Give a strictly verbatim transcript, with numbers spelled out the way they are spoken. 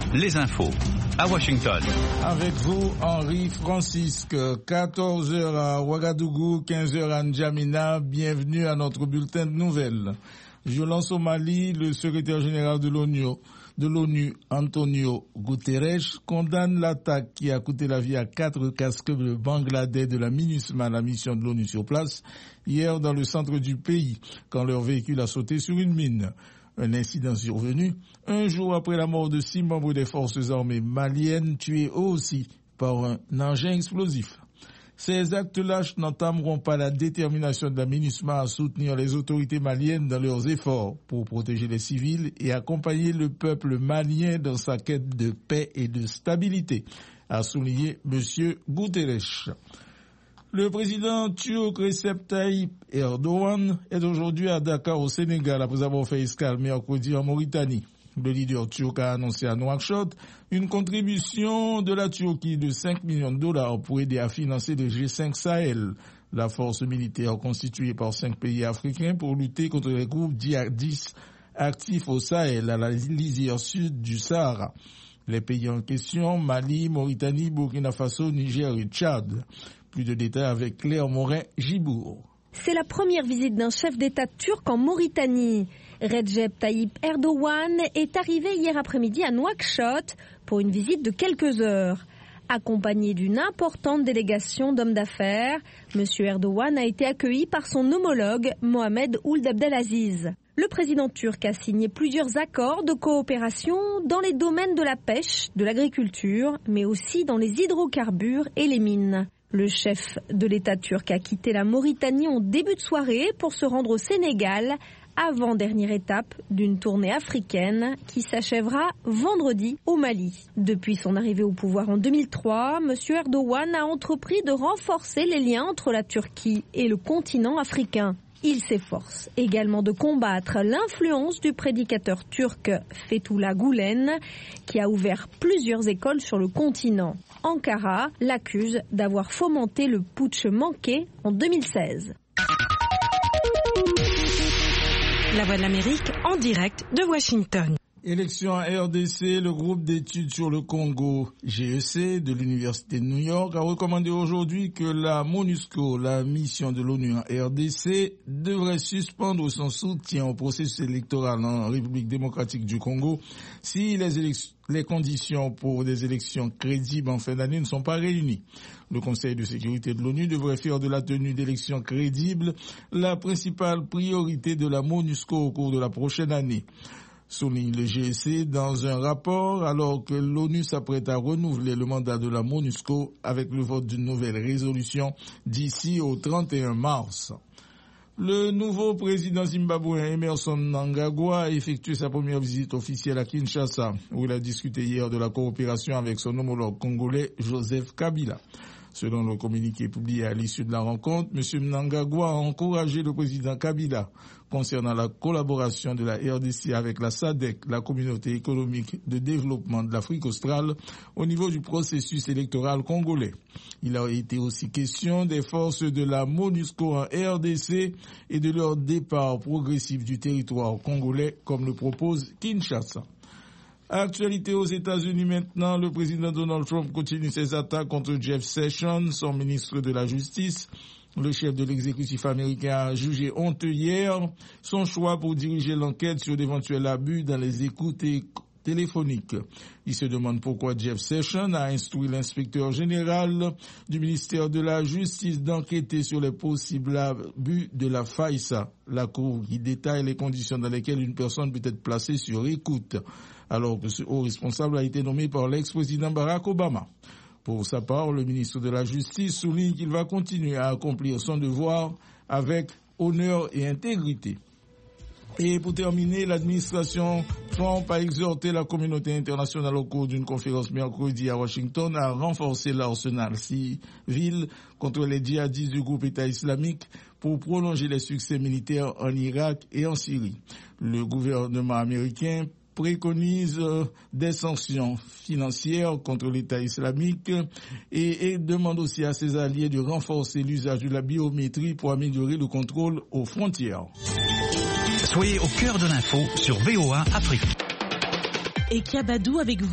les infos à Washington. Avec vous, Henri Francisque, quatorze heures à Ouagadougou, quinze heures à N'Djamena. Bienvenue à notre bulletin de nouvelles. Violence au Mali, le secrétaire général de l'ONU, de l'ONU, Antonio Guterres, condamne l'attaque qui a coûté la vie à quatre casques de Bangladesh de la MINUSMA, la mission de l'ONU sur place, hier dans le centre du pays, quand leur véhicule a sauté sur une mine. Un incident survenu un jour après la mort de six membres des forces armées maliennes tués eux aussi par un engin explosif. Ces actes lâches n'entameront pas la détermination de la MINUSMA à soutenir les autorités maliennes dans leurs efforts pour protéger les civils et accompagner le peuple malien dans sa quête de paix et de stabilité, a souligné M. Guterres. Le président turc Recep Tayyip Erdogan est aujourd'hui à Dakar au Sénégal après avoir fait escale mercredi en Mauritanie. Le leader turc a annoncé à Nouakchott une contribution de la Turquie de cinq millions de dollars pour aider à financer le G cinq Sahel, la force militaire constituée par cinq pays africains pour lutter contre les groupes djihadistes actifs au Sahel à la lisière sud du Sahara. Les pays en question, Mali, Mauritanie, Burkina Faso, Niger et Tchad. Plus de détails avec Claire Morin-Gibourg. C'est la première visite d'un chef d'État turc en Mauritanie. Recep Tayyip Erdogan est arrivé hier après-midi à Nouakchott pour une visite de quelques heures. Accompagné d'une importante délégation d'hommes d'affaires, M. Erdogan a été accueilli par son homologue Mohamed Ould Abdelaziz. Le président turc a signé plusieurs accords de coopération dans les domaines de la pêche, de l'agriculture, mais aussi dans les hydrocarbures et les mines. Le chef de l'État turc a quitté la Mauritanie en début de soirée pour se rendre au Sénégal, avant-dernière étape d'une tournée africaine qui s'achèvera vendredi au Mali. Depuis son arrivée au pouvoir en deux mille trois, M. Erdogan a entrepris de renforcer les liens entre la Turquie et le continent africain. Il s'efforce également de combattre l'influence du prédicateur turc Fethullah Gülen, qui a ouvert plusieurs écoles sur le continent. Ankara l'accuse d'avoir fomenté le putsch manqué en deux mille seize. La Voix de l'Amérique en direct de Washington. Élection en R D C, le groupe d'études sur le Congo G E C de l'Université de New York a recommandé aujourd'hui que la MONUSCO, la mission de l'ONU en R D C, devrait suspendre son soutien au processus électoral en République démocratique du Congo si les, élec- les conditions pour des élections crédibles en fin d'année ne sont pas réunies. Le Conseil de sécurité de l'ONU devrait faire de la tenue d'élections crédibles la principale priorité de la MONUSCO au cours de la prochaine année, souligne le G E C dans un rapport, alors que l'ONU s'apprête à renouveler le mandat de la MONUSCO avec le vote d'une nouvelle résolution d'ici au trente et un mars. Le nouveau président zimbabwéen Emmerson Mnangagwa a effectué sa première visite officielle à Kinshasa, où il a discuté hier de la coopération avec son homologue congolais Joseph Kabila. Selon le communiqué publié à l'issue de la rencontre, M. Mnangagwa a encouragé le président Kabila concernant la collaboration de la R D C avec la S A D C, la communauté économique de développement de l'Afrique australe, au niveau du processus électoral congolais. Il a été aussi question des forces de la MONUSCO en R D C et de leur départ progressif du territoire congolais, comme le propose Kinshasa. Actualité aux États-Unis maintenant, le président Donald Trump continue ses attaques contre Jeff Sessions, son ministre de la Justice. Le chef de l'exécutif américain a jugé honteux hier son choix pour diriger l'enquête sur d'éventuels abus dans les écoutes téléphoniques. Il se demande pourquoi Jeff Sessions a instruit l'inspecteur général du ministère de la Justice d'enquêter sur les possibles abus de la FISA, la cour qui détaille les conditions dans lesquelles une personne peut être placée sur écoute, alors que ce haut responsable a été nommé par l'ex-président Barack Obama. Pour sa part, le ministre de la Justice souligne qu'il va continuer à accomplir son devoir avec honneur et intégrité. Et pour terminer, l'administration Trump a exhorté la communauté internationale au cours d'une conférence mercredi à Washington à renforcer l'arsenal civil contre les djihadistes du groupe État islamique pour prolonger les succès militaires en Irak et en Syrie. Le gouvernement américain préconise des sanctions financières contre l'État islamique et, et demande aussi à ses alliés de renforcer l'usage de la biométrie pour améliorer le contrôle aux frontières. Soyez au cœur de l'info sur V O A Afrique. Et Kiabadou avec vous.